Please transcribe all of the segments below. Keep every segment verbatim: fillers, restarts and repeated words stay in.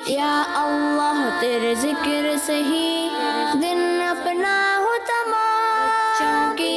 या अल्लाह तेरे जिक्र से ही दिन अपना हो तमाम बच्चों की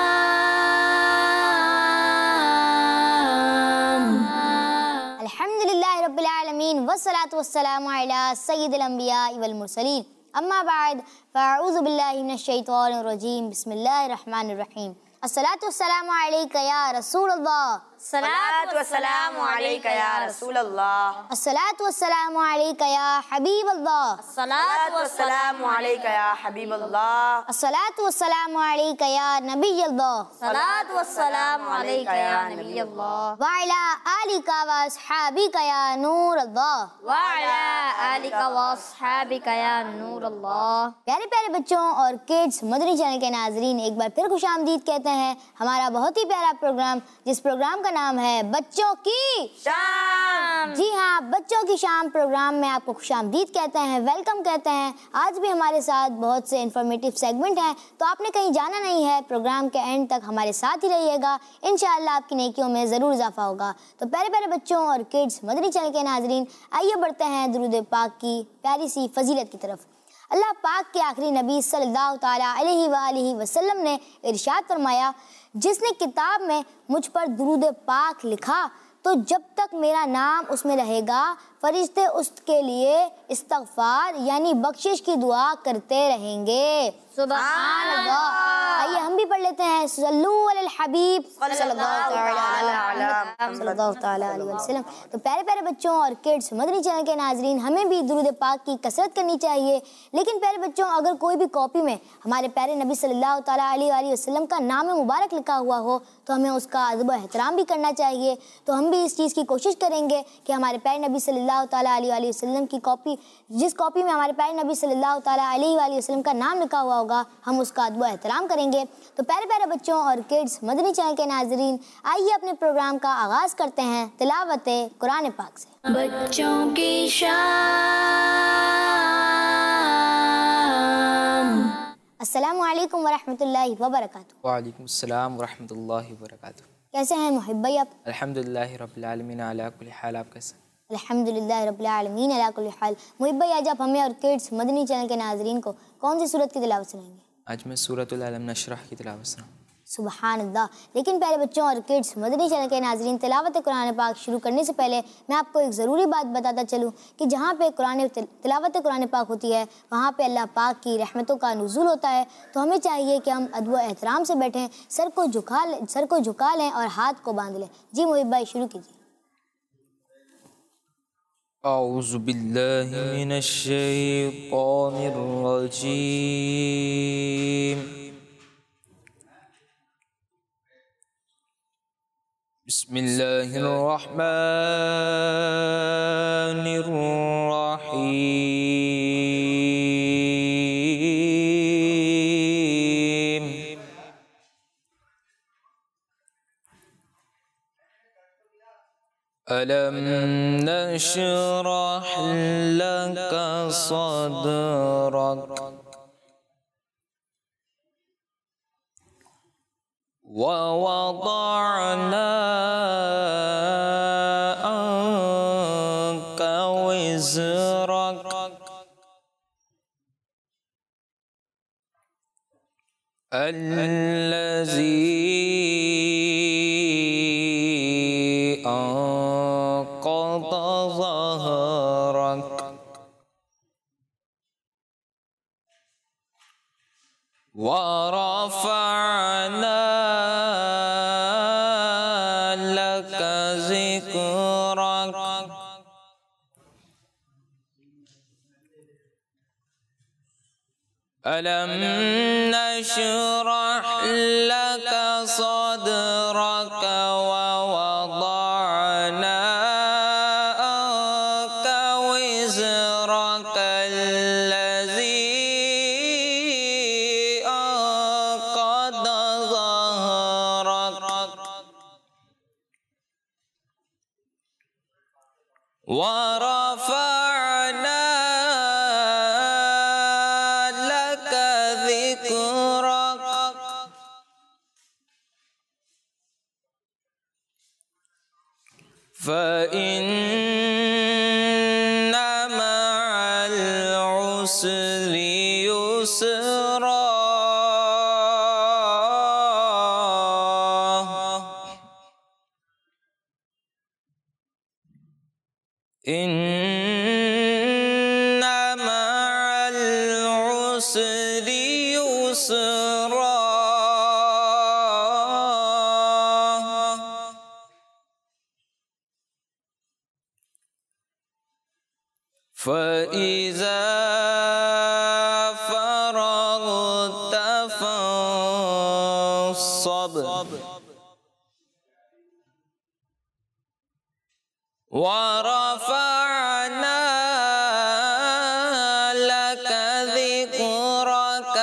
शाम। अल्हम्दुलिल्लाह रब्बिल आलमीन वस्सलातु वस्सलामु अला सय्यिदिल अंबिया वल मुरसलीन अम्मा बाद फ़अऊज़ु बिल्लाहि मिनश शैतानिर रजीम बिस्मिल्लाहिर रहमानिर रहीम। अस्सलातु वस्सलामु अलैका या रसूलल्लाह। सलातु वस्सलामु अलैका या रसूलल्लाह। अस्सलातु वस्सलामु अलैका या हबीबल्लाह। सलातु वस्सलामु अलैका या हबीबल्लाह। अस्सलातु वस्सलामु अलैका या नबियल्लाह। सलातु वस्सलामु अलैका या नबियल्लाह। व अला आलिका व अस्हाबिका या नूरल्लाह। व अला आलिका व अस्हाबिका या नूरल्लाह। प्यारे प्यारे बच्चों और किड्स मदनी चैनल के नाजरीन, एक बार फिर खुशामदीद कहते हैं हमारा बहुत ही प्यारा प्रोग्राम, जिस प्रोग्राम का नाम है बच्चों की शाम। जी हाँ, बच्चों की शाम प्रोग्राम में आपको खुशामदीद कहते हैं, वेलकम कहते हैं। आज भी हमारे साथ बहुत से इंफॉर्मेटिव सेगमेंट हैं, तो आपने कहीं जाना नहीं है, प्रोग्राम के एंड तक हमारे साथ ही रहिएगा। इंशाअल्लाह आपकी नेकियों में ज़रूर इजाफा होगा। तो प्यारे प्यारे बच्चों और किड्स मदनी चैनल के नाजरीन, आइए बढ़ते हैं दुरूद पाक की प्यारी सी फजीलत की तरफ। अल्लाह पाक के आखिरी नबी सल्लल्लाहु ताला अलैहि वालिहि वसल्लम ने इरशाद फरमाया, जिसने किताब में मुझ पर दुरूद पाक लिखा तो जब तक मेरा नाम उसमें रहेगा फरिश्ते उसके लिए इस्तगफार यानी बख्शिश की दुआ करते रहेंगे। सुभान अल्लाह। आइए हम भी पढ़ लेते हैं सल्लू अलल हबीब सल्लल्लाहु ताला अलैहि वसल्लम। तो प्यारे प्यारे बच्चों और किड्स मदनी चैनल के नाजरीन, हमें भी दुरूद पाक की कसरत करनी चाहिए। लेकिन प्यारे बच्चों, अगर कोई भी कॉपी में हमारे प्यारे नबी सल्लल्लाहु ताला अलैहि वसल्लम का नाम मुबारक लिखा हुआ हो तो हमें उसका अदब एहतराम भी करना चाहिए। तो हम भी इस चीज़ की कोशिश करेंगे कि हमारे प्यारे नबी सल्लल्लाहु ताला अलैहि वसल्लम की कॉपी, जिस कॉपी में हमारे प्यारे नबी सल्लल्लाहु ताला अलैहि वसल्लम का नाम लिखा हुआ होगा, हम उसका अदब एहतराम करेंगे। तो प्यारे प्यारे बच्चों और किड्स मदनी चैनल के नाजरीन, आइए अपने प्रोग्राम का आगाज़ करते हैं तिलावत कुरान पाक से। बच्चों की शाम। अस्सलामु अलैकुम वरहमतुल्लाहि वबरकातुहू। वालेकुम अस्सलाम वरहमतुल्लाहि वबरकातुहू। कैसे हैं मुहिब भाई आप? अल्हम्दुलिल्लाहि रब्बिल आलमीन अला कुल्ली हाल। आप कैसे? अल्हम्दुलिल्लाह रब्बिल आलमीन अला कुल्ली हाल। मुहिब भाई, आज आप हमें और किड्स मदनी चैनल के नाजरीन को कौन सी सूरत की तिलावत सुनाएंगे? आज मैं सूरतुल अलम नशरह की तिलावत सुनाऊंगा। सुबहान अल्लाह। लेकिन प्यारे बच्चों और किड्स मदनी चैनल के नाजरीन, तिलावत कुरान पाक शुरू करने से पहले मैं आपको एक ज़रूरी बात बताता चलूँ कि जहाँ पे कुरान तिलावत कुरान पाक होती है वहाँ पे अल्लाह पाक की रहमतों का नुज़ूल होता है। तो हमें चाहिए कि हम अदब एहतराम से बैठें, सर को झुका लें सर को झुका लें और हाथ को बांध लें। जी मुहिब भाई, शुरू कीजिए। औज़ु बिल्लाहि मिनश शैतानिर रजीम। बिस्मिल्लाहिर रहमानिर रहीम। अलम नशरह लका सदरक व वदअना अन्का विज़रक अल्लज़ी अंक़ज़ ज़हरक व रफ़अना लका ज़िक्रक अलम नशरह लका सदरक व वदअना अन्का विज़रक अल्लज़ी अंक़ज़ ज़हरक व रफ़अना लका ज़िक्रक फ़इन्न उसरी युसरा इन्ना मअल उसरी युसरा फ़इज़ा फ़रग़त फ़ंसब वरफ़अना लक ज़िक्रक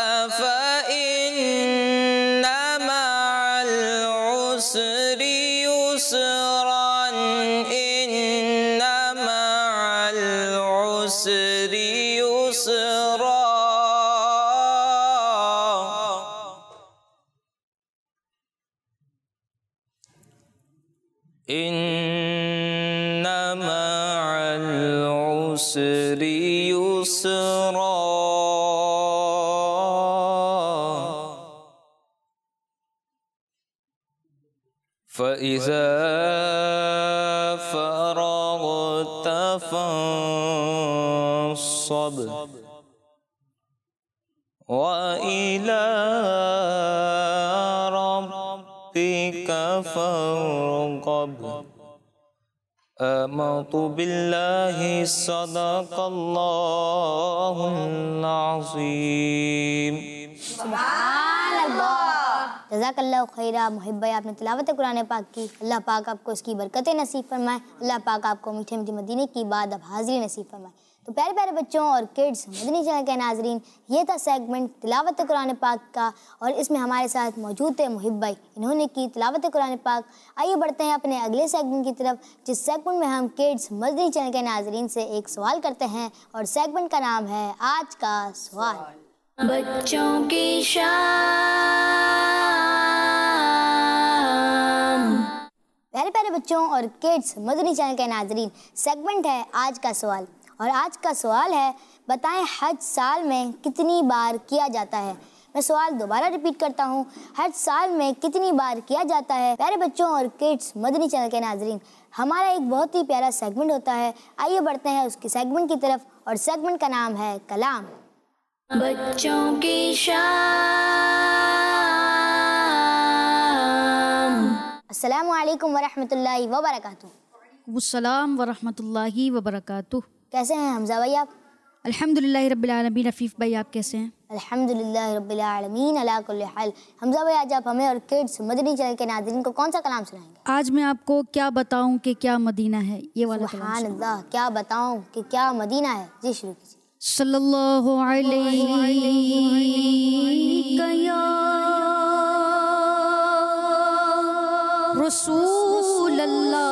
फ़इन्न मअल उसरि युसरन इन्न मअल उसरि युसरा इन्न मअल उसरि युसरा फ़इज़ा फ़रग़त फ़ंसब वइला रब्बिक फ़ारग़ब आमन्तु बिल्लाहि सदक़ल्लाहुल अज़ीम। सुभान अल्लाह। जज़ाकल्लाहु खैरा मुहिब भाई, आपने तिलावत कुरान पाक की। अल्लाह पाक आपको इसकी बरकतें नसीब फरमाए। अल्लाह पाक आपको मीठे मीठे मदीने की बाद अब हाज़िरी नसीब फरमाए। तो प्यारे प्यारे बच्चों और किड्स मदनी चैनल के नाजरीन, ये था सेगमेंट तिलावत कुरान पाक का और इसमें हमारे साथ मौजूद थे मुहिब भाई। इन्होंने की तिलावत कुरान पाक। आइए बढ़ते हैं अपने अगले सेगमेंट की तरफ, जिस सेगमेंट में हम किड्स मदनी चैनल के नाजरीन से एक सवाल करते हैं और सेगमेंट का नाम है आज का सवाल। बच्चों की शाम। प्यारे प्यारे बच्चों और किड्स मदनी चैनल के नाजरीन, सेगमेंट है आज का सवाल और आज का सवाल है, बताएं हज साल में कितनी बार किया जाता है। मैं सवाल दोबारा रिपीट करता हूँ, हज साल में कितनी बार किया जाता है। प्यारे बच्चों और किड्स मदनी चैनल के नाजरीन, हमारा एक बहुत ही प्यारा सेगमेंट होता है। आइए बढ़ते हैं उसके सेगमेंट की तरफ और सेगमेंट का नाम है कलाम। बच्चों की शाम। अस्सलामु अलैकुम वरहमतुल्लाहि वबरकातुहू। अस्सलाम वरहमतुल्लाहि वबरकातुहू। कैसे हैं हमजा भाई आप? अल्हम्दुलिल्लाहि रब्बिल आलमीन। अफीफ़ भाई आप कैसे हैं? अल्हम्दुलिल्लाहि रब्बिल आलमीन अला कुल्ली हाल। हमजा भाई, आज आप हमें और किड्स मदनी चैनल के नाज़रीन को कौन सा कलाम सुनाएंगे? आज मैं आपको क्या बताऊं कि क्या मदीना है, ये वाला कलाम। सुभान अल्लाह, क्या बताऊं कि क्या मदीना है। जी शुरू कीजिए। सल्लल्लाहु अलैहि या रसूल अल्लाह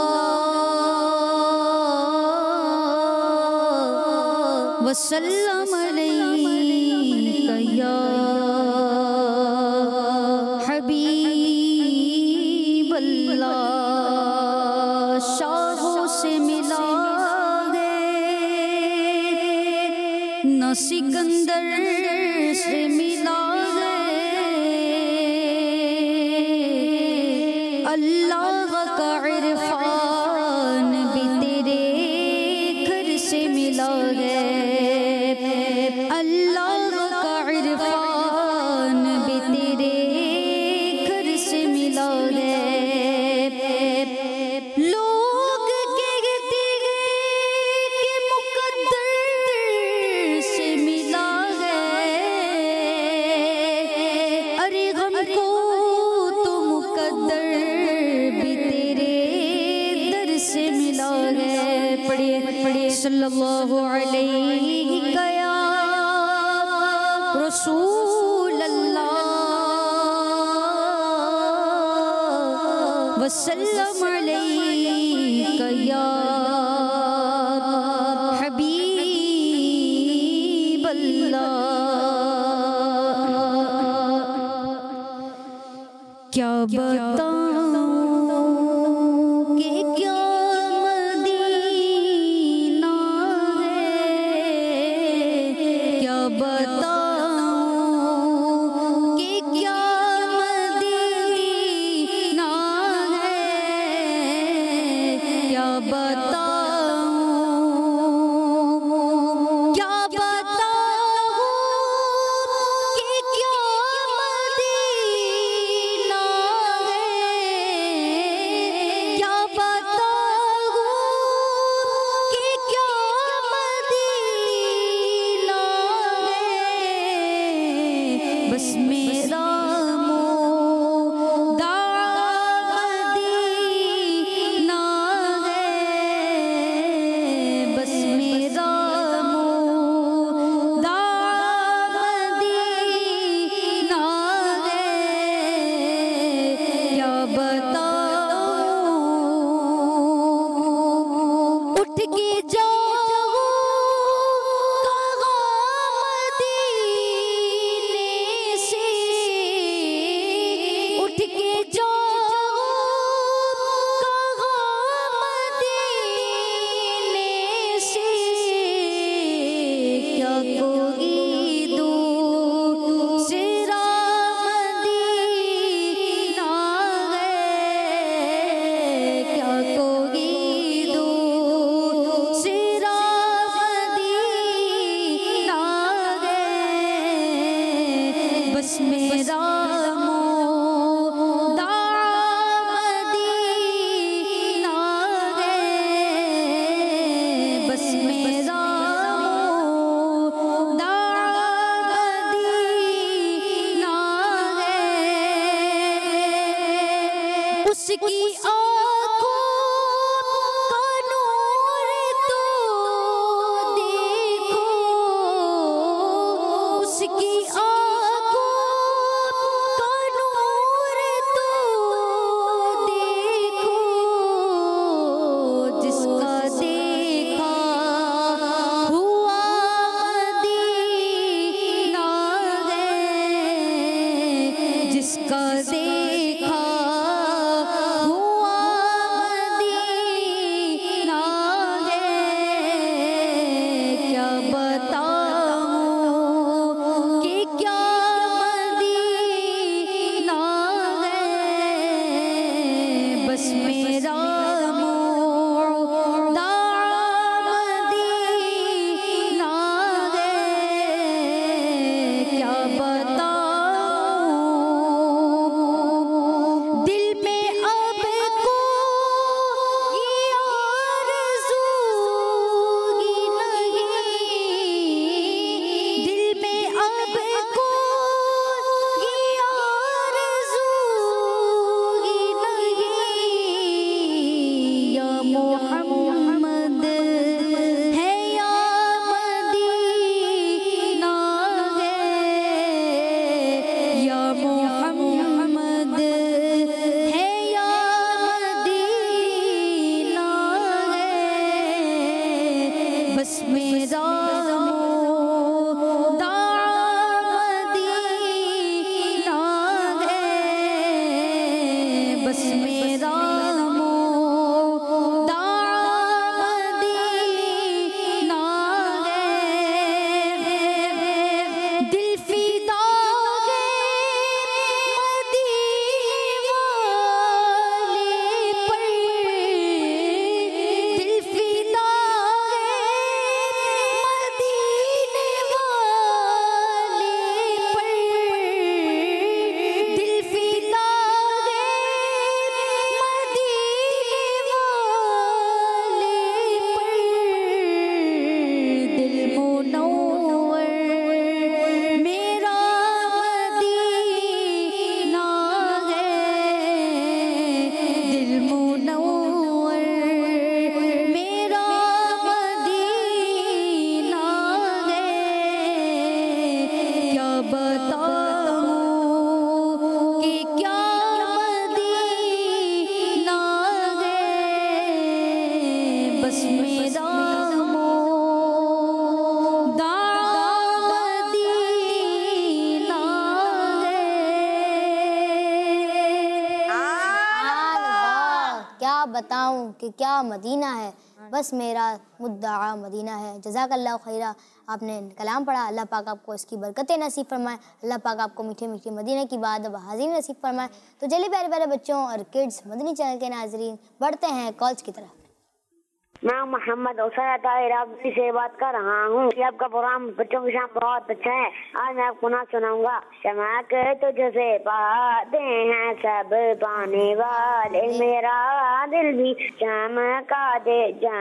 वसल्लम अलैका या हबीब अल्लाह। शाहों से मिला न सिकंदर से मिला अल्लाह का इरफान भी तेरे घर से मिला है। अल्लाह का इरफान भी तेरे घर से मिला है। लोग कहते हैं कि मुकद्दर से मिला है, अरे हमको तो मुकद्दर भी तेरे दर से मिला है। पढ़िए पढ़िए। सल्लल्लाहु अलैहि या रसूल अल्लाह वसल्लम अलैका या हबीब अल्लाह। क्या बताऊं कि क्या मदीना है, मेरा बताऊं कि क्या मदीना है, बस मेरा मुद्दा मदीना है। जज़ाकल्लाह खैरा। आपने कलाम पढ़ा, अल्लाह पाक आपको इसकी बरकतें नसीब फरमाए, अल्लाह पाक आपको मीठे मीठे मदीने की बात अब हाजिर नसीब फरमाए। तो चलिए प्यारे प्यारे बच्चों और किड्स मदनी चैनल के नाजरीन बढ़ते हैं कॉल्स की तरफ। मैं मोहम्मद राबी से बात कर रहा हूँ। आपका प्रोग्राम बच्चों के साथ बहुत अच्छा है। आज मैं आपको ना सुनाऊंगा। चमक तुझसे पाते हैं सब पाने वाले, मेरा दिल भी चमका दे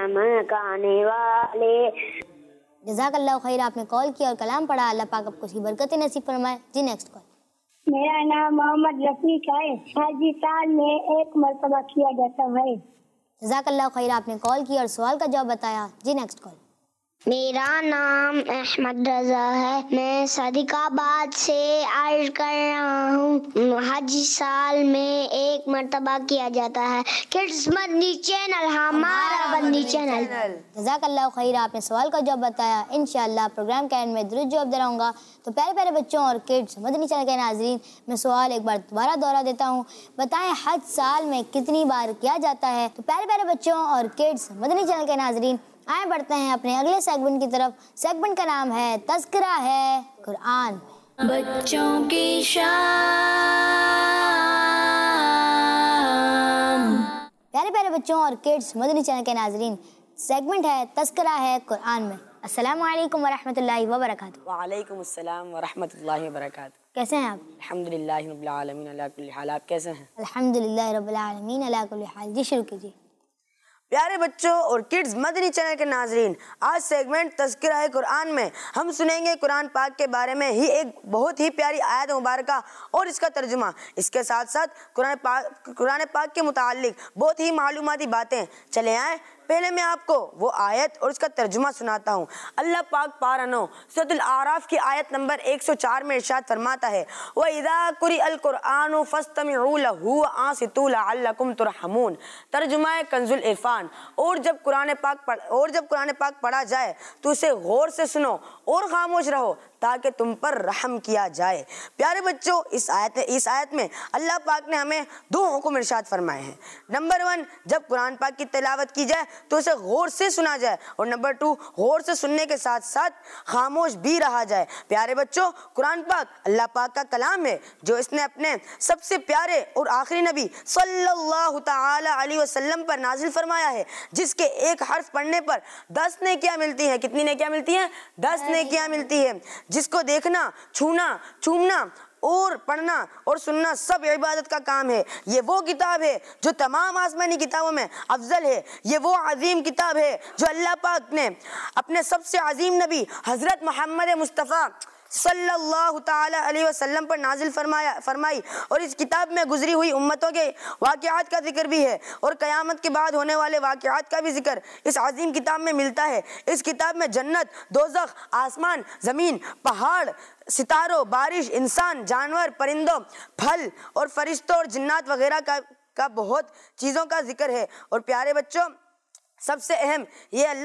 चमकाने वाले। जज़ाकल्लाह खैर। आपने कॉल किया और कलाम पढ़ा, अल्लाह पाक आपको उसकी बरकतें नसीब फरमाए। जी नेक्स्ट कॉल। मेरा नाम मोहम्मद रफीक है। हाजी साल में एक मरतबा किया जाता है। जज़ाकल्लाह खैर। आपने कॉल किया और सवाल का जवाब बताया। जी नेक्स्ट कॉल। मेरा नाम अहमद रजा है, मैं सदिकाबाद से अर्ज कर रहा हूँ। हज साल में एक मर्तबा किया जाता है। किड्स मदनी चैनल हमारा मदनी चैनल। जज़ाकल्लाह खैर। आपने सवाल का जवाब बताया। इंशाअल्लाह प्रोग्राम के एंड में दुरूद जवाब दे रहूँगा। तो प्यारे प्यारे बच्चों और किड्स मदनी चैनल के नाजरीन, मैं सवाल एक बार दोबारा दोहरा देता हूँ। बताएं हज साल में कितनी बार किया जाता है? तो प्यारे प्यारे बच्चों और किड्स मदनी चैनल के नाजरीन, आए बढ़ते हैं अपने अगले सेगमेंट की तरफ। सेगमेंट का नाम है तज़किरा है कुरान। बच्चों की शाम। प्यारे प्यारे बच्चों और किड्स मदनी चैनल के नाजरीन, सेगमेंट है तज़किरा है कुरान में। अस्सलामु अलैकुम वरहमतुल्लाहि वबरकातुहू। वालेकुम अस्सलाम वरहमतुल्लाहि वबरकातुहू। कैसे हैं आप? अल्हम्दुलिल्लाहि रब्बिल आलमीन अला कुल्ली हाल। आप कैसे हैं? अल्हम्दुलिल्लाहि रब्बिल आलमीन अला कुल्ली हाल। जी शुरू कीजिए। प्यारे बच्चों और किड्स मदनी चैनल के नाजरीन, आज सेगमेंट तज़किरा है कुरान में हम सुनेंगे कुरान पाक के बारे में ही एक बहुत ही प्यारी आयत मुबारका और इसका तर्जुमा। इसके साथ साथ कुरान पाक कुरान पाक के मुताल्लिक बहुत ही मालूमाती बातें। चले आए, पहले मैं आपको वो आयत और उसका तर्जुमा सुनाता हूँ। अल्लाह पाक पारानो सूरह आराफ की आयत नंबर एक सौ चार में इरशाद फरमाता है, व इज़ा कुरिअल कुरआनु फस्तमिऊ लहू व आंसितू लअल्लकुम तुरहमून। तर्जुमा कंजुल इरफान। और जब कुरान पाक पढ़ और जब कुरान पाक पढ़ा जाए तो उसे गौर से सुनो और खामोश रहो ताकि तुम पर रहम किया जाए। प्यारे बच्चों, इस आयत इस आयत में अल्लाह पाक ने हमें दो हुक्म इरशाद फरमाए हैं। नंबर वन, जब कुरान पाक की तिलावत की जाए तो उसे गौर से सुना जाए, और नंबर टू, गौर से सुनने के साथ साथ खामोश भी रहा जाए। प्यारे बच्चों, कुरान पाक अल्लाह पाक का कलाम है जो इसने अपने सबसे प्यारे और आखिरी नबी सल्लल्लाहु तआला अलैहि वसल्लम पर नाजिल फरमाया है, जिसके एक हर्फ पढ़ने पर दस नेकियां मिलती हैं। कितनी नेकियां मिलती हैं? दस नेकियां मिलती है। जिसको देखना, छूना, चूमना और पढ़ना और सुनना सब इबादत का काम है। ये वो किताब है जो तमाम आसमानी किताबों में अफजल है। ये वो अजीम किताब है जो अल्लाह पाक ने अपने सबसे अजीम नबी हज़रत मोहम्मद मुस्तफ़ा सल्लल्लाहु ताला अलैहि वसल्लम पर नाजिल फरमाया फरमाई और इस किताब में गुजरी हुई उम्मतों के वाक़यात का जिक्र भी है और क़यामत के बाद होने वाले वाक़यात का भी जिक्र इस अजीम किताब में मिलता है। इस किताब में जन्नत, दोज़ख, आसमान, ज़मीन, पहाड़, सितारों, बारिश, इंसान, जानवर, परिंदों, फल और फरिश्तों और जिन्नात वगैरह का का बहुत चीज़ों का जिक्र है। और प्यारे बच्चों, सबसे अहम ये अल्लाह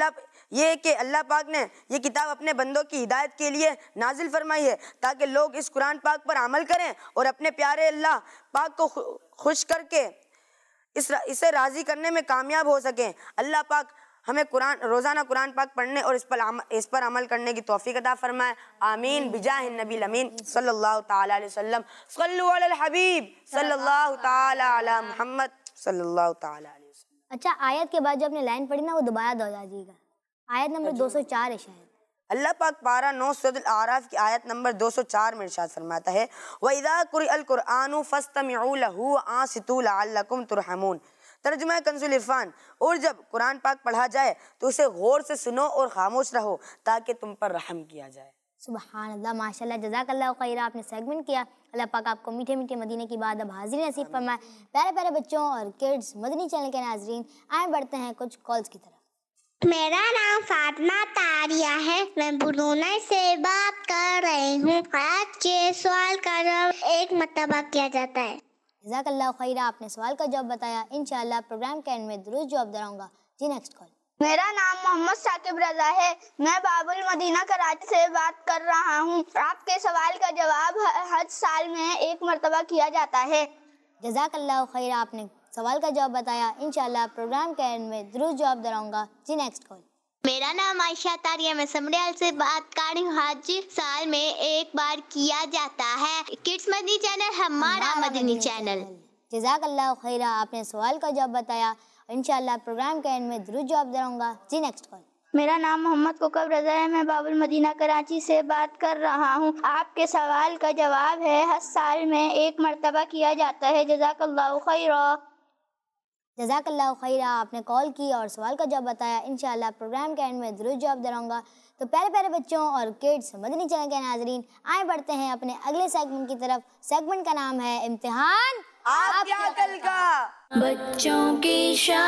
ये कि अल्लाह पाक ने ये किताब अपने बंदों की हिदायत के लिए नाजिल फरमाई है ताकि लोग इस कुरान पाक पर अमल करें और अपने प्यारे अल्लाह पाक को खुश करके इस इसे राज़ी करने में कामयाब हो सकें। अल्लाह पाक हमें कुरान रोज़ाना कुरान पाक पढ़ने और इस पर अमल इस पर अमल करने की तौफीक अता फरमाए। आमीन बिजाहिन नबील अमीन सल्लल्लाहु ताला अलैहि वसल्लम। सल्लु अलल हबीब सल्लल्लाहु ताला अला मुहम्मद सल्लल्लाहु ताला अलैहि वसल्लम। अच्छा, आयत के बाद जो आपने लाइन पढ़ी ना वो दोबारा दोहरा दीजिएगा। आयत नंबर दो सौ चार है शायद। अल्लाह पाक पारा नौ सूरह आराफ की आयत नंबर दो सौ चार में इरशाद फरमाता है, व इज़ा कुरिअल कुरआनु फस्तमिऊ लहू आंसितू लअल्लकुम तुरहमून। तर्जुमा कंजुल इरफान, और जब कुरान पाक पढ़ा जाए तो उसे गौर से सुनो और खामोश रहो ताकि तुम पर रहम किया जाए। सुबहान अल्लाह, माशाल्लाह, जज़ाकल्लाहु खैरा। आपने सेगमेंट किया। अल्लाह पाक आपको मीठे मीठे मदीने की बात अब हाजिरी नसीब फरमाए। प्यारे प्यारे बच्चों और किड्स मदनी चैनल के नाजरीन, आए बढ़ते हैं कुछ कॉल्स की तरफ। मेरा नाम फातिमा तारिया है, मैं बुरूना से बात कर रही हूँ। आज ये सवाल का जवाब एक मरतबा किया जाता है। जज़ाकल्लाहु खैरा, आपने सवाल का जवाब बताया। इंशाअल्लाह प्रोग्राम के एंड में दुरुस्त जवाब दिलाऊंगा। जी नेक्स्ट कॉल। मेरा नाम मोहम्मद साकिब रजा है, मैं बाबुल मदीना कराची से बात कर रहा हूँ। आपके सवाल का जवाब हज साल में एक मरतबा किया जाता है। जज़ाकल्लाहु खैरा, आपने सवाल का जवाब बताया। इंशाअल्लाह प्रोग्राम के एंड में दुरुस्त जवाब दिलाऊंगा। जी नेक्स्ट कॉल। मेरा नाम आयशा तारिया, मैं समरियाल से बात कर रही हूँ। हज साल में एक बार किया जाता है। किड्स मदनी चैनल हमारा मदनी चैनल। जज़ाकल्लाहु खैरा, आपने सवाल का जवाब बताया। इंशाअल्लाह प्रोग्राम के एंड में दुरुस्त जवाब दिलाऊंगा। जी नेक्स्ट कॉल। मेरा नाम मोहम्मद कोकब रजा है, मैं बाबुल मदीना कराची से बात कर रहा हूँ। आपके सवाल का जवाब है हज साल में एक मरतबा किया जाता है। जज़ाकल्लाहु खैरा। जज़ाकल्लाहु खैरा, आपने कॉल की और सवाल का जवाब बताया। इंशाअल्लाह प्रोग्राम के एंड में दुरुस्त जवाब दिलाऊंगा। तो प्यारे प्यारे बच्चों और किड्स मदनी चैनल के नाजरीन, आए बढ़ते हैं अपने अगले सेगमेंट की तरफ। सेगमेंट का नाम है इम्तिहान आपकी अकल का। बच्चों की शान।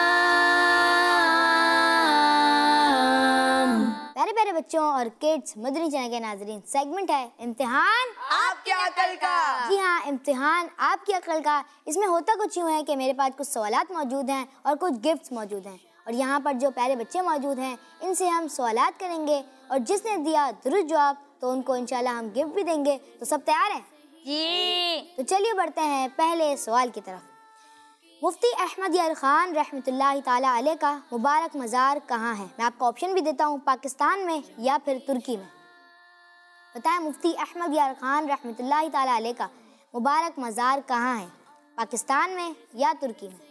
प्यारे प्यारे बच्चों और किड्स मदनी चैनल के नाजरीन, सेगमेंट है इम्तिहान आपकी अकल का। जी हाँ, इम्तिहान आपकी अकल का। इसमें होता कुछ यूँ है कि मेरे पास कुछ सवालात मौजूद हैं और कुछ गिफ्ट्स मौजूद हैं, और यहाँ पर जो प्यारे बच्चे मौजूद हैं इनसे हम सवालात करेंगे, और जिसने दिया दुरुस्त जवाब तो उनको इंशाल्लाह हम गिफ्ट भी देंगे। तो सब तैयार हैं? जी। तो चलिए बढ़ते हैं पहले सवाल की तरफ। मुफ्ती अहमद यार खान रहमतुल्लाहि ताला अलैह का मुबारक मज़ार कहाँ है? मैं आपको ऑप्शन भी देता हूँ, पाकिस्तान में या फिर तुर्की में। बताएं, मुफ्ती अहमद यार खान रहमतुल्लाहि ताला अलैह का मुबारक मज़ार कहाँ है? पाकिस्तान में या तुर्की में?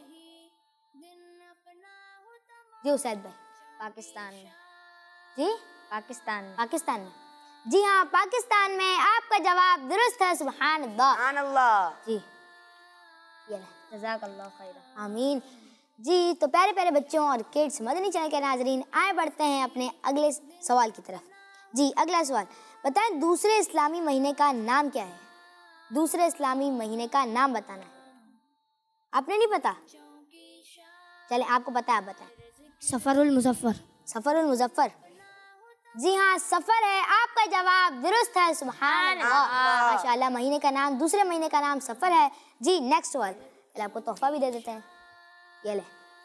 जी उसैद भाई। पाकिस्तान में। जी पाकिस्तान में। पाकिस्तान में। जी हाँ, पाकिस्तान में। आपका जवाब दुरुस्त है। सुभान अल्लाह। सुभान अल्लाह। जी ये ले। जज़ाकल्लाहु खैरा। आमीन। जी तो प्यारे प्यारे बच्चों और किड्स मदनी चैनल के नाजरीन, आए बढ़ते हैं अपने अगले सवाल की तरफ। जी अगला सवाल, बताएं दूसरे इस्लामी महीने का नाम क्या है? दूसरे इस्लामी महीने का नाम बताना है। आपने नहीं पता? चले आपको पता है, आप बताएं। सफरुल मुजफ्फर। सफरुल मुजफ्फर। जी हाँ, सफर है। आपका जवाब दुरुस्त है। सुभान अल्लाह, माशाअल्लाह। महीने का नाम, दूसरे महीने का नाम सफर है। जी नेक्स्ट सवाल, आपको तोहफा भी दे देते हैं, ये ले।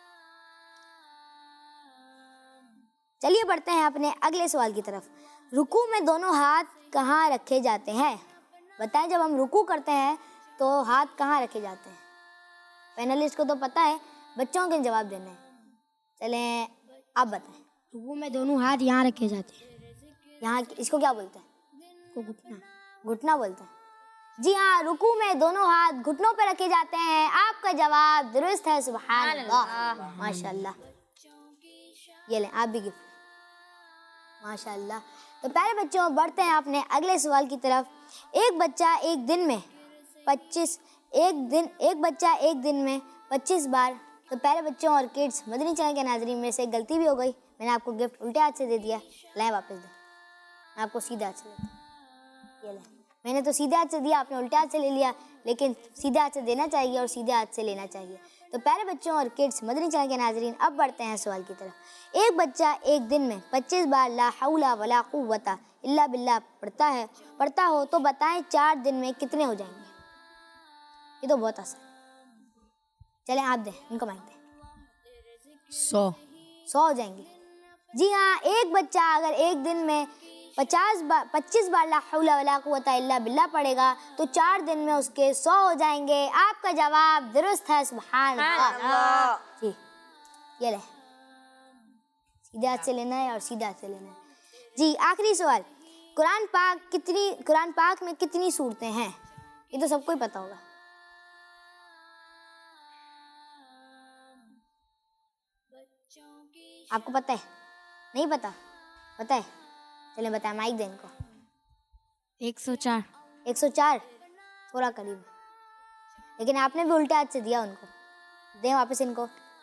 चलिए बढ़ते हैं अपने अगले सवाल की तरफ। रुकू में दोनों हाथ कहाँ रखे जाते हैं? बताएं, जब हम रुकू करते हैं तो हाथ कहाँ रखे जाते हैं? पैनलिस्ट को तो पता है, बच्चों के जवाब देने हैं। चलें आप बताएं। रुकू में दोनों हाथ यहाँ रखे जाते हैं। यहाँ इसको क्या बोलते हैं? को घुटना। घुटना बोलते हैं। जी हाँ, रुकू में दोनों हाथ घुटनों पे रखे जाते हैं। आपका जवाब दुरुस्त है। सुभान अल्लाह, माशाअल्लाह। ये लें आप भी गिफ्ट, माशाअल्लाह। तो प्यारे बच्चों, बढ़ते हैं अपने अगले सवाल की तरफ। एक बच्चा एक दिन में पच्चीस एक दिन एक बच्चा एक दिन में पच्चीस बार। तो प्यारे बच्चों और किड्स मदनी चैनल के नाजरीन, में से गलती भी हो गई, मैंने आपको गिफ्ट उल्टे हाथ से दे दिया। लाए वापस दे, मैं आपको सीधे हाथ से देता। ये ले, मैंने तो सीधे हाथ से दिया, आपने उल्टे हाथ से ले लिया, लेकिन सीधे हाथ से देना चाहिए और सीधे हाथ से लेना चाहिए। तो प्यारे बच्चों और किड्स मदनी चैनल के नाजरीन, अब बढ़ते हैं सवाल की तरफ। एक बच्चा एक दिन में पच्चीस बार ला हौला वला कुव्वता इल्ला बिल्लाह पढ़ता है पढ़ता हो तो बताएं चार दिन में कितने हो जाएंगे? ये तो बहुत आसान। चलें आप दें, इनको माइक दें। सौ। सौ हो जाएंगे। जी हाँ, एक बच्चा अगर एक दिन में पचास बार पच्चीस बार ला हौला वला कुव्वता इल्ला बिल्लाह पढ़ेगा तो चार दिन में उसके सौ हो जाएंगे। आपका जवाब दुरुस्त है, सुभान अल्लाह। जी ये ले, सीधे हाथ से लेना है और सीधा हाथ से लेना है। जी आखिरी सवाल, कुरान पाक कितनी कुरान पाक में कितनी सूरतें हैं? ये तो सबको ही पता होगा। आपको पता है? नहीं पता? पता है? चलें बताएं, माइक दें इनको। एक सौ चार। एक सौ चार, थोड़ा करीब, लेकिन आपने भी उल्टे हाथ से दिया उनको। दें वापस इनको,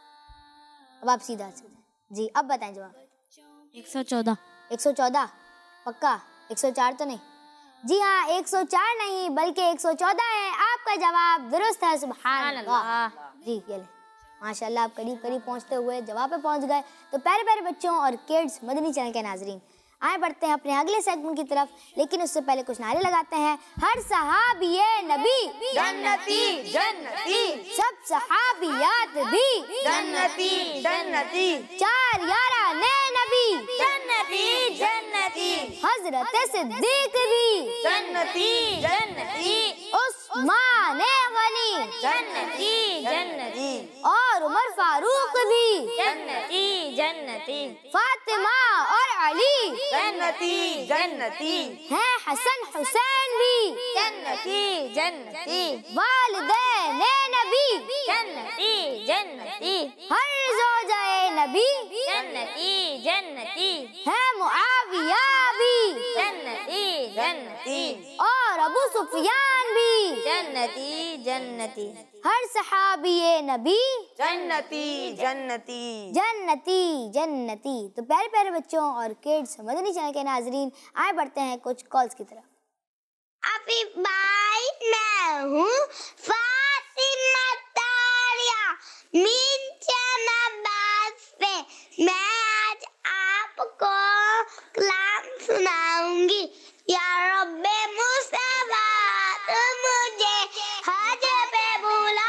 अब आप सीधा हाथ से दें। जी अब बताएं जवाब। एक सौ चौदह। एक सौ चौदह पक्का? एक सौ चार तो नहीं? जी हाँ, एक सौ चार नहीं बल्कि एक सौ चौदह है। आपका जवाब दुरुस्त है, सुभान अल्लाह। जी ये ले, माशाल्लाह आप करीब करीब पहुंचते हुए जवाब पे पहुंच गए। तो प्यारे प्यारे बच्चों और किड्स मदनी चैनल के नाजरीन, आए बढ़ते हैं अपने अगले सेगमेंट की तरफ, लेकिन उससे पहले कुछ नारे लगाते हैं। हर सहाबिये नबी जन्नती जन्नती, सब सहाबियात भी जन्नती जन्नती, चार यारा ने नबी जन्नती जन्नती, हजरत सिद्दीक भी जन्नती जन्नती, उस्मान गनी जन्नती जन्नती, और उमर फारूक भी जन्नती जन्नती, फातिमा और अली जन्नती जन्नती, है हसन हुसैन भी जन्नती जन्नती, वालिदैन नबी जन्नती जन्नती, हर ज़ौजाए नबी जन्नती जन्नती, है मुआविया भी जन्नती जन्नती, और अबू सुफियान भी जन्नती जन्नती, हर सहाबिये नबी जन्नती जन्नती, जन्नती जन्नती। तो प्यारे प्यारे बच्चों और किड्स मदनी चैनल के नाजरीन, आए बढ़ते हैं कुछ कॉल्स की तरफ। अभी बाई मैं हूँ फातिमा तारिया मीन जनाबाद से। मैं आज आपको कलाम सुनाऊंगी। या रब्बे मुस्तफा तुम मुझे हज पे बुला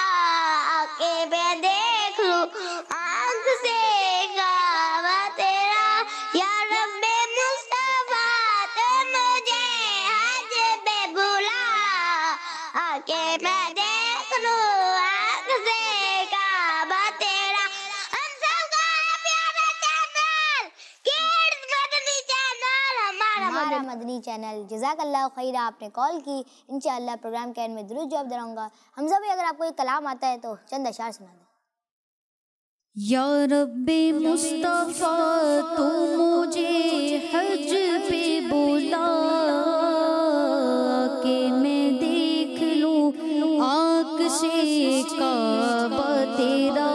के मैं देख लूं आँख से काबा तेरा। या रब्बे मुस्तफा तुम मुझे हज पे बुला के मैं देख लूं आँख से काबा तेरा। हम सबका प्यारा चैनल किड्स मदनी चैनल, हमारा हमारा मदनी चैनल। जज़ाकल्लाह खैरा, आपने कॉल की। इंशाअल्लाह प्रोग्राम के एंड में दुरूद जवाब दूंगा। हमजा भी अगर आपको ये कलाम आता है तो चंद अशार सुना दें। या रब्बे मुस्तफ़ा तू मुझे हज पे बुला के मैं देख लूं आँख से काबा तेरा।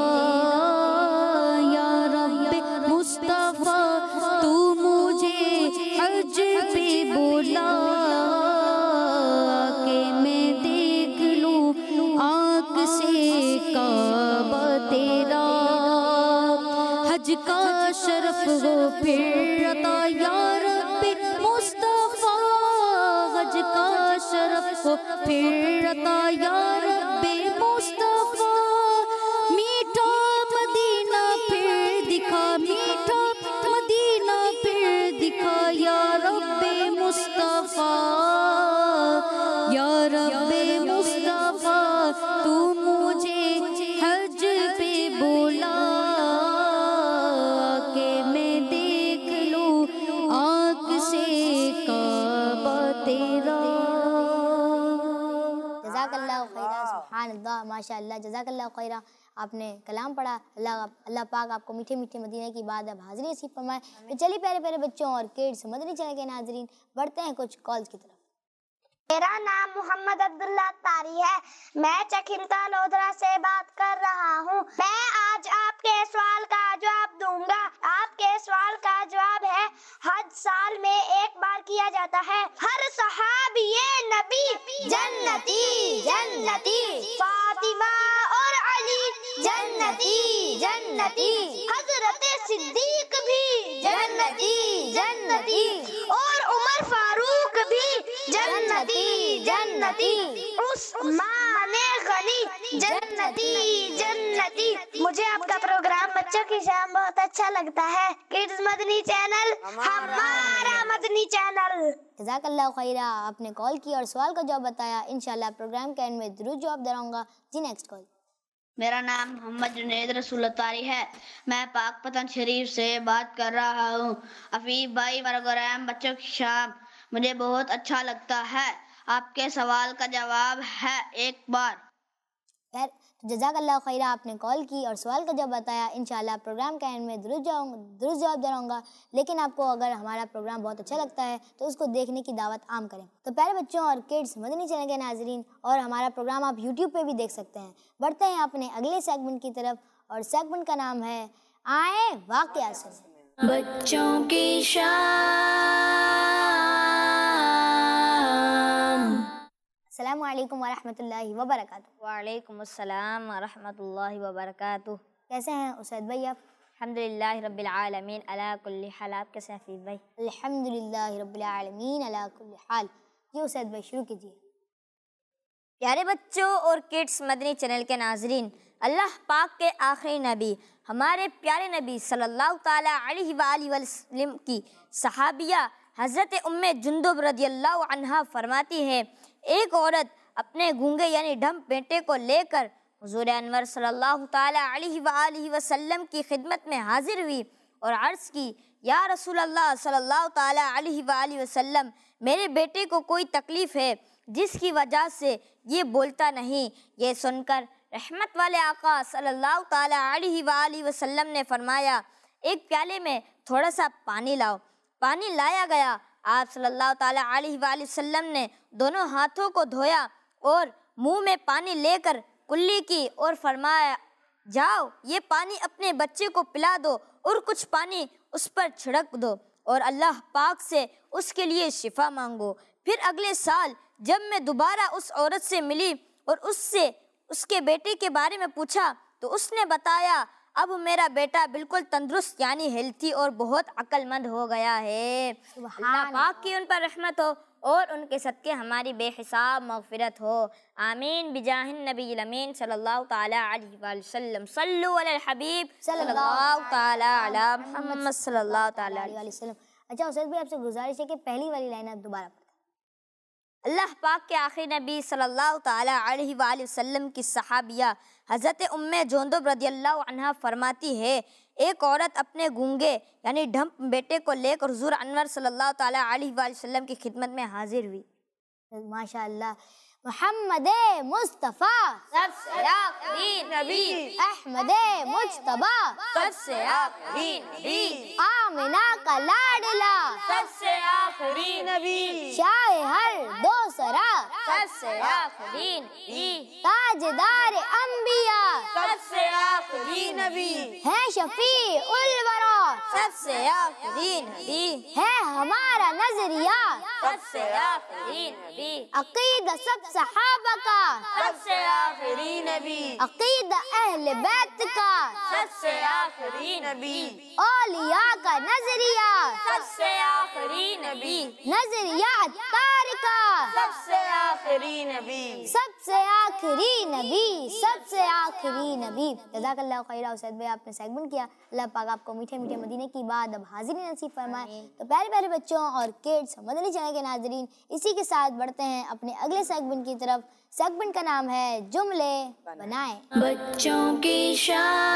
या रब्बे मुस्तफ़ा तू मुझे हज पे बुला के मैं देख लूं आँख से काबा तेरा। हज का शरफ हो फिर अता या रब्बे मुस्तफ़ा, हज का शरफ हो फिर अता या रब्बे मुस्तफ़ा। मीठा मदीना फिर दिखा, मीठा मदीना फिर दिखा या रब्बे मुस्तफ़ा। या रब्बे मुस्तफ़ा तू मुझे हज पे बुला के मैं देख लूं आँख से काबा तेरा। जज़ाकल्लाह खैरा, सुभान अल्लाह, माशाअल्लाह, जज़ाकल्लाह खैरा। आपने कलाम पढ़ा। अल्लाह अल्लाह पाक आपको मीठे मीठे मदीने की बात अब हाजिरी नसीब फरमाए। तो चलिए प्यारे प्यारे बच्चों और किड्स मदनी चैनल के नाजरीन, बढ़ते हैं कुछ कॉल्स की तरफ। मेरा नाम मोहम्मद अब्दुल्ला तारी है। मैं चकिंता लोधरा से बात कर रहा हूँ। मैं आज आपके सवाल का जवाब दूंगा। आपके सवाल का जवाब है हज साल में एक बार किया जाता है। हर सहाबिये नबी जन्नती जन्नती, फातिमा और अली जन्नती जन्नती, हजरत सिद्दीक भी जन्नती जन्नती, और उमर फारूक भी जन्नती जन्नती। जन्नती, उस्माने गनी जन्नती जन्नती। मुझे आपका प्रोग्राम बच्चों की शाम बहुत अच्छा लगता है। किड्स मदनी चैनल हमारा मदनी चैनल। जज़ाकल्लाहु खैरा, आपने कॉल की और सवाल का जवाब बताया। इंशाल्लाह प्रोग्राम के एंड में जरूर जवाब दिलाऊंगा। जी नेक्स्ट कॉल। मेरा नाम मोहम्मद जुनैद रसूल तारी है। मैं पाक पतन शरीफ से बात कर रहा हूँ। अफीफ भाई प्रोग्राम बच्चों की शाम मुझे बहुत अच्छा लगता है। आपके सवाल का जवाब है एक बार। खैर, तो जज़ाकल्लाहु खैरा, आपने कॉल की और सवाल का जवाब बताया। इंशाल्लाह प्रोग्राम के एंड में दुरुस्त जाऊँगा दुरुस्त जवाब दिलाऊंगा। लेकिन आपको अगर हमारा प्रोग्राम बहुत अच्छा लगता है तो उसको देखने की दावत आम करें। तो प्यारे बच्चों और किड्स मदनी चैनल के नाजरीन, और हमारा प्रोग्राम आप यूट्यूब पे भी देख सकते हैं। बढ़ते हैं अपने अगले सेगमेंट की तरफ, और सेगमेंट का नाम है आए वाक़या सुने। बच्चों की शाम। अस्सलामु अलैकुम वरहमतुल्लाहि वबरकातुहू। वालेकुम अस्सलाम वरहमतुल्लाहि वबरकातुहू। कैसे हैं उसैद भाई आप? अल्हम्दुलिल्लाहि रब्बिल आलमीन अला कुल्ली हाल। आप कैसे हैं हफीज़ भाई? अल्हम्दुलिल्लाहि रब्बिल आलमीन अला कुल्ली हाल। जी उसैद भाई शुरू कीजिए। प्यारे बच्चों और किड्स मदनी चैनल के नाजरीन, अल्लाह पाक के आखिरी नबी हमारे प्यारे नबी सल्लल्लाहु ताला अलैहि वालैहि वसल्लम की सहाबिया हज़रत उम्मे जुंदुब रदियल्लाहु अन्हा फरमाती है, एक औरत अपने गूंगे यानी डम्ब बेटे को लेकर हुजूर अनवर सल्लल्लाहु ताला अलैहि वालैहि वसल्लम की खिदमत में हाजिर हुई और अर्ज़ की, या रसूल अल्लाह सल्लल्लाहु ताला अलैहि वालैहि वसल्लम, मेरे बेटे को कोई तकलीफ़ है जिसकी वजह से ये बोलता नहीं। ये सुनकर रहमत वाले आका सल्लल्लाहु ताला अलैहि वालैहि वसल्लम ने फरमाया, एक प्याले में थोड़ा सा पानी लाओ। पानी लाया गया। आप सल्लल्लाहु ताला अलैहि वालैहि वसल्लम ने दोनों हाथों को धोया और मुंह में पानी लेकर कुल्ली की और फरमाया, जाओ ये पानी अपने बच्चे को पिला दो और कुछ पानी उस पर छिड़क दो और अल्लाह पाक से उसके लिए शिफा मांगो। फिर अगले साल जब मैं दोबारा उस औरत से मिली और उससे उसके बेटे के बारे में पूछा तो उसने बताया, अब मेरा बेटा बिल्कुल तंदुरुस्त यानी हेल्थी और बहुत अक्लमंद हो गया है। अल्लाह पाक की उन पर रहमत हो और उनके सदके हमारी बेहिसाब मग़फ़िरत हो। आमीन बिजाहिन नबील अमीन सल्लल्लाहु ताला अलैहि वसल्लम। सल्लु अलल हबीब सल्लल्लाहु ताला अला मुहम्मद सल्लल्लाहु ताला अलैहि वसल्लम। अच्छा उसैद भाई, आपसे गुजारिश है कि पहली वाली लाइन आप दोबारा पढ़ें। अल्लाह पाक के आखिरी नबी सल्लल्लाहु ताला अलैहि वसल्लम की सहाबिया हज़रत उम्मे जुंदुब रदियल्लाहु अन्हा फरमाती है, एक औरत अपने गूंगे यानी ढंप बेटे को लेकर हुजूर अनवर सल्लल्लाहु ताला अलैहि वसल्लम की खिदमत में हाजिर हुई। माशाअल्लाह। मोहम्मद मुस्तफ़ा सबसे आखिरी नबी, अहमद मुज्तबा सबसे आखिरी नबी, आमिना का लाडला सबसे आखिरी नबी, शाह हर दो सरा सबसे आखिरी नबी, ताजदार अंबिया सबसे आखिरी नबी, है शफी उल वरा सबसे आखिरी नबी, है हमारा नजरिया सबसे आखिरी नबी, अकीदा सब सहाबा का सबसे आखिरी नबी, अकीदा अहले बैत का सबसे आखिरी नबी, औलिया का नजरिया सबसे आखिरी नबी, नजरिया अत्तार का सबसे आखिरी नबी, सबसे आखिरी नबी, सबसे आखिरी नबी। जज़ाकल्लाहु खैरा उसैद भाई, आपने सेगमेंट किया। अल्लाह पाक आपको मीठे मीठे मदीने की बात अब हाजिरी नसीब फरमाए। तो प्यारे प्यारे बच्चों और किड्स मदनी चैनल के नाजरीन, इसी के साथ बढ़ते हैं अपने अगले सेगमेंट की तरफ। सेगमेंट का नाम है जुमले बनाएं। बच्चों की शाम।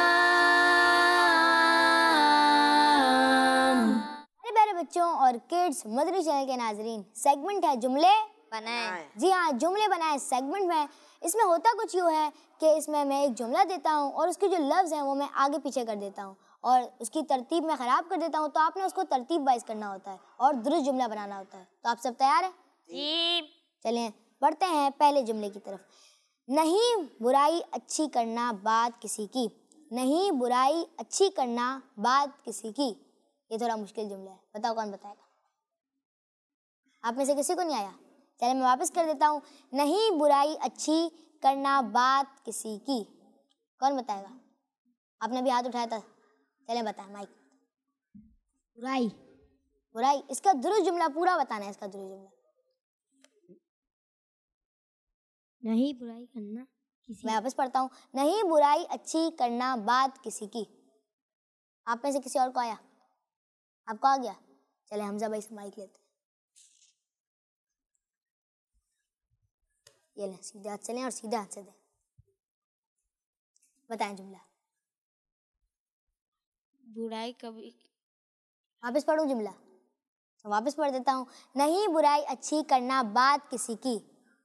प्यारे प्यारे बच्चों और किड्स मदनी चैनल के नाजरीन, सेगमेंट है जुमले बनाएं। जी हाँ, जुमले बनाएं सेगमेंट में। इसमें होता कुछ यूँ है कि इसमें मैं एक जुमला देता हूँ और उसके जो लफ्ज़ हैं वो मैं आगे पीछे कर देता हूँ और उसकी तरतीब में ख़राब कर देता हूँ। तो आपने उसको तरतीब वाइज करना होता है और दुरुस्त जुमला बनाना होता है। तो आप सब तैयार हैं? जी। चलिए बढ़ते हैं पहले जुमले की तरफ। नहीं बुराई अच्छी करना बात किसी की, नहीं बुराई अच्छी करना बात किसी की। ये थोड़ा मुश्किल जुमला है, बताओ कौन बताएगा? आप में से किसी को नहीं आया? चलिए मैं वापस कर देता हूँ। नहीं बुराई अच्छी करना बात किसी की। कौन बताएगा? आपने भी हाथ उठाया था, चलिए बताएं माइक। बुराई। बुराई, इसका दुरुस्त जुमला पूरा बताना है। इसका दुरुस्त जुमला नहीं बुराई करना किसी मैं वापस पढ़ता हूँ, नहीं बुराई अच्छी करना बात किसी की। आप में से किसी और को आया? आपको आ गया? चले हमजा भाई से माइक लेते हैं। ये लें, सीधे हाथ से लें और सीधे हाथ से दें। बताएं जुमला। बुराई कभी वापस पढ़ूं जुमला? तो वापस पढ़ देता हूँ, नहीं बुराई अच्छी करना बात किसी की।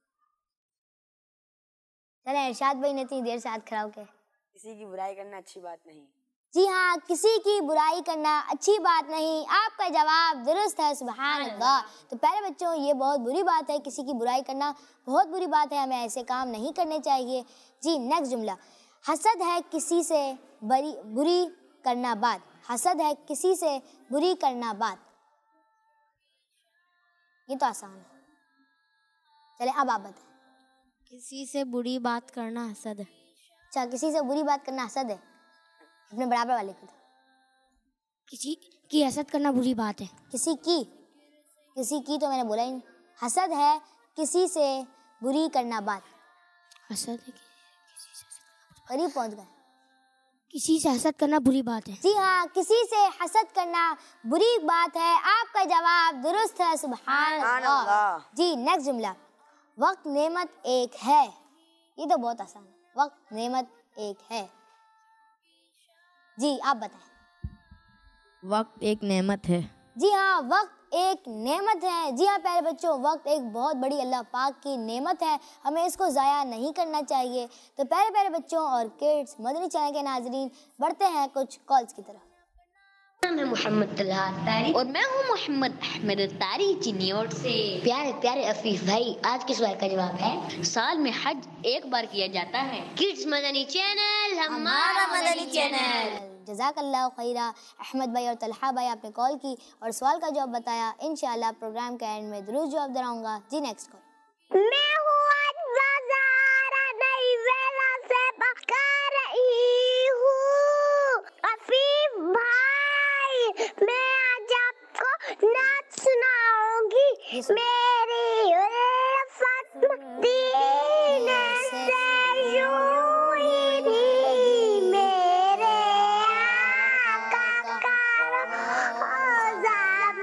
चले इरशाद भाई ने इतनी देर से हाथ खड़ा होके। किसी की बुराई करना अच्छी बात नहीं। जी हाँ, किसी की बुराई करना अच्छी बात नहीं। आपका जवाब दुरुस्त है, सुभान अल्लाह। तो प्यारे बच्चों, ये बहुत बुरी बात है, किसी की बुराई करना बहुत बुरी बात है, हमें ऐसे काम नहीं करने चाहिए। जी नेक्स्ट जुमला, हसद है किसी से बरी बुरी करना बात। हसद है किसी से बुरी करना बात। ये तो आसान है। चले अब आप बताएं। किसी से बुरी बात करना हसद है। अच्छा, किसी से बुरी बात करना हसद है। अपने बराबर वाले को किसी की हसद करना बुरी बात है। किसी की किसी की तो मैंने बोला ही नहीं। हसद है किसी से बुरी करना बात। हसद है करीब पहुंच गए। किसी से हसद करना बुरी बात है। जी हाँ, किसी से हसद करना बुरी बात है। आपका जवाब दुरुस्त है, सुभान अल्लाह। जी नेक्स्ट जुमला, वक्त नेमत एक है। ये तो बहुत आसान है, वक्त नेमत एक है। जी आप बताएं। वक्त एक नेमत है। जी हाँ, वक्त एक नेमत है। जी हाँ प्यारे बच्चों, वक्त एक बहुत बड़ी अल्लाह पाक की नेमत है, हमें इसको ज़ाया नहीं करना चाहिए। तो प्यारे प्यारे बच्चों और किड्स मदनी चैनल के नाजरीन, बढ़ते हैं कुछ कॉल्स की तरफ। मैं मोहम्मद तलहा तारी और मैं हूँ मोहम्मद अहमद तारी चिन्नियोट से। प्यारे प्यारे अफीफ भाई, आज के सवाल का जवाब है, साल में हज एक बार किया जाता है। किड्स मदनी चैनल हमारा मदनी चैनल। जज़ाकल्लाह खैरा अहमद भाई और तलहा भाई, आपने कॉल की और सवाल का जवाब बताया। इंशाल्लाह प्रोग्राम के एंड में दुरूद जवाब दोहराऊंगा। जी नेक्स्ट कॉल। मैं हूँ आज ज़ारा नई वेला से बका रही हूँ। अफीफ भाई, मैं आज आपको नाच सुनाऊंगी। मेरी उल्फत दीन से यूं ही भी मेरे आका का रोज़ा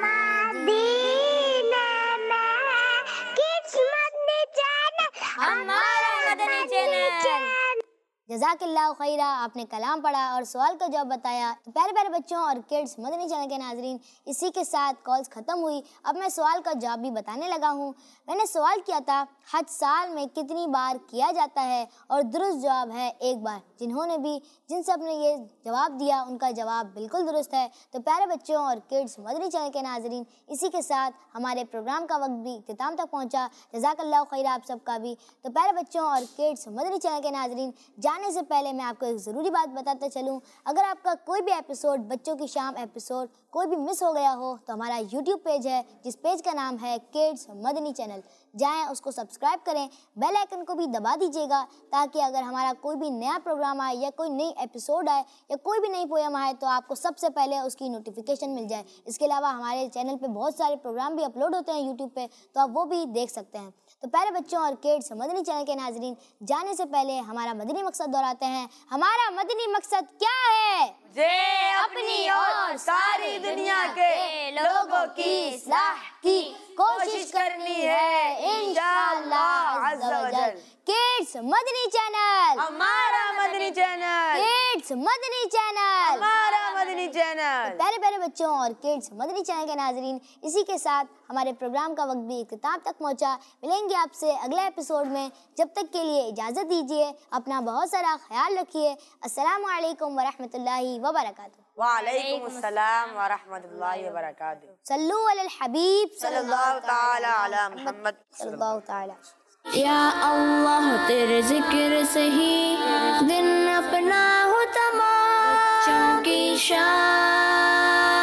मदीने में। किड्स मदनी चैनल हमारा मदनी चैनल। जज़ाकल्लाह खैरा, आपने कलाम पढ़ा और सवाल का जवाब बताया। तो प्यारे प्यारे बच्चों और किड्स मदनी चैनल के नाजरीन, इसी के साथ कॉल्स ख़त्म हुई। अब मैं सवाल का जवाब भी बताने लगा हूँ। मैंने सवाल किया था हज साल में कितनी बार किया जाता है, और दुरुस्त जवाब है एक बार। जिन्होंने भी जिन सब ने ये जवाब दिया उनका जवाब बिल्कुल दुरुस्त है। तो प्यारे बच्चों और किड्स मदनी चैनल के नाजरीन, इसी के साथ हमारे प्रोग्राम का वक्त भी इख्तिताम तक पहुँचा। जज़ाकल्लाह खैरा आप सबका भी। तो प्यारे बच्चों और किड्स मदनी चैनल के नाजरीन, जाने से पहले मैं आपको एक ज़रूरी बात बताता चलूँ। अगर आपका कोई भी एपिसोड, बच्चों की शाम एपिसोड कोई भी मिस हो गया हो, तो हमारा यूट्यूब पेज है, जिस पेज का नाम है किड्स मदनी चैनल। जाएं, उसको सब्सक्राइब करें, बेल आइकन को भी दबा दीजिएगा, ताकि अगर हमारा कोई भी नया प्रोग्राम आए या कोई नई एपिसोड आए या कोई भी नई पोएम आए, तो आपको सबसे पहले उसकी नोटिफिकेशन मिल जाए। इसके अलावा हमारे चैनल पे बहुत सारे प्रोग्राम भी अपलोड होते हैं यूट्यूब पे, तो आप वो भी देख सकते हैं। तो प्यारे बच्चों और किड्स मदनी चैनल के नाजरीन, जाने से पहले हमारा मदनी मकसद दोहराते हैं। हमारा मदनी मकसद क्या है? जे अपनी और सारी दुनिया के लोगों की इस्लाह की कोशिश करनी है इंशाअल्लाह अज़्ज़ा वजल। किड्स मदनी चैनल हमारा Madani channel. Kids Madani channel हमारा मदनी चैनल। प्यारे प्यारे बच्चों और किड्स मदनी चैनल के नाजरीन, इसी के साथ हमारे प्रोग्राम का वक्त भी इख्तिताम तक पहुंचा। मिलेंगे आपसे अगले एपिसोड में, जब तक के लिए इजाज़त दीजिए। अपना बहुत सारा ख्याल रखिए। अस्सलामु अलैकुम वरहमतुल्लाहि वबरकातुहू। वालेकुम अस्सलाम व रहमतुल्लाहि व बरकातुहू। सल्लु अलल हबीब सल्लल्लाहु ताला अला मुहम्मद सल्लल्लाहु ताला। या अल्लाह तेरे जिक्र से ही दिन अपना हो तमाम बच्चों की शान।